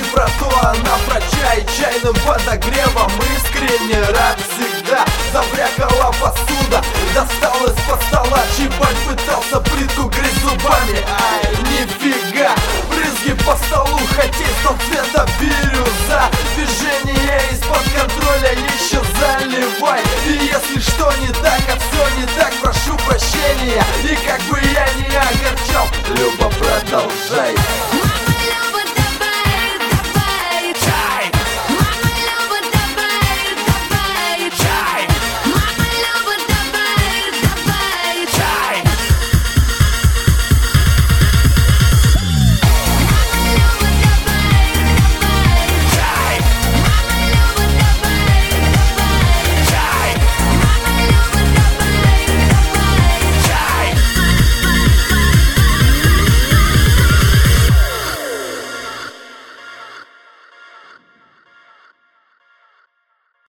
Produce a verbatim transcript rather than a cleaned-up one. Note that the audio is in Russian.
про то, она про чай. Чайным подогревом искренне рад всегда. Забрякала посуда, достал из-под стола чебаль, пытался плитку грызть зубами. Ай, нифига, брызги по столу, хотел цвета бирюза. Движение из-под контроля еще заливай. И если что не так, а все не так, прошу прощения. И как бы я не огорчал, Люба, продолжай.